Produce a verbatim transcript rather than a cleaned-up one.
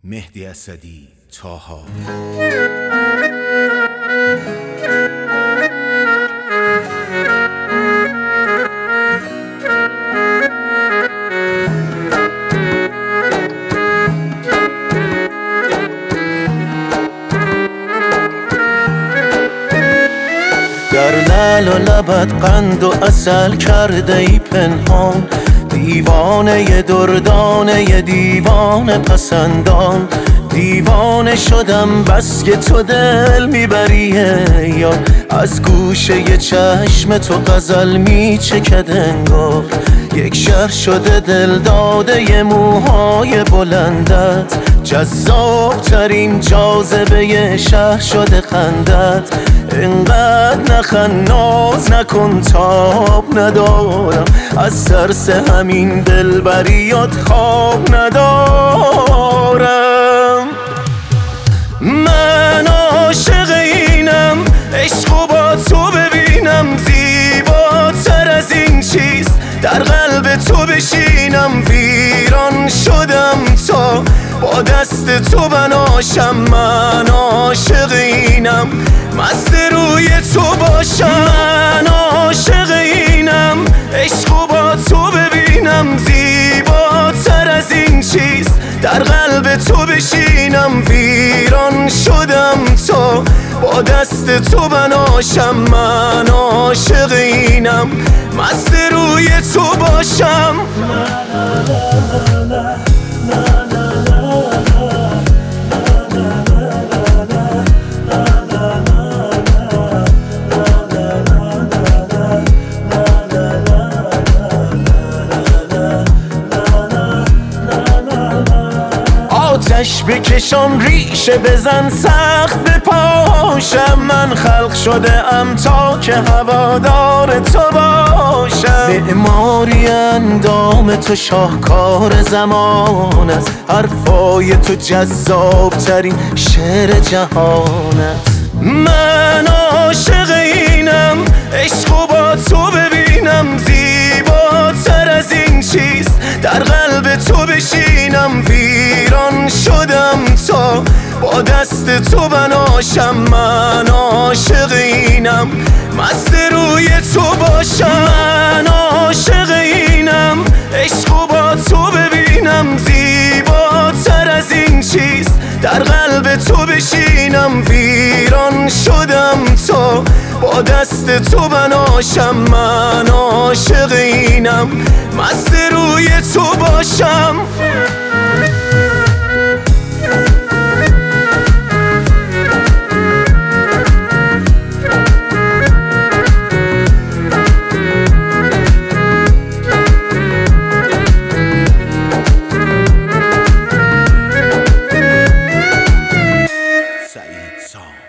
مهدی اسدی، طاها. در لعل و لبت قند و عسل کرده ای پنهان، دیوانه دردانه دیوانه پسندان. دیوانه شدم بس که تو دل میبریه یا از گوشه چشم تو غزل میچکد انگار. یک شهر شده دل داده موهای بلندت، جذاب ترین جاذبه شهر شده خندت. اینقدر نخن ناز نکن تاب ندارم، از ترس همین دلبریات خواب ندارم. من عاشق اینم، عشقو با تو ببینم، زیباتر از این چیز در قلب تو بشینم. ویران شدم تا با دست تو بناشم، من عاشق اینم، مست روی تو باشم. من عاشق اینم، عشقو با تو ببینم، زیباتر از این چیز در قلب تو بشینم. ویران شدم تا با دست تو بناشم، من عاشق اینم، مست روی تو باشم. آتش بکشم ریشه بزن سخت بپاشم، من خلق شده ام تا که هوادار تو باشم. معماری اندام تو شاهکار زمان است، حرفای تو جذاب ترین شعر جهان است. من عاشق اینم، عشقو با تو ببینم، زیباتر از این چیز در قلب تو بشینم. ویران شدم تا با دست تو بناشم، من عاشق اینم، مست روی تو باشم. من عاشق اینم، عشقو با تو ببینم، زیباتر از این چیز در قلب تو بشینم. ویران شدم تا با دست تو بناشم، من عاشق اینم، مست روی تو باشم. سعید سام.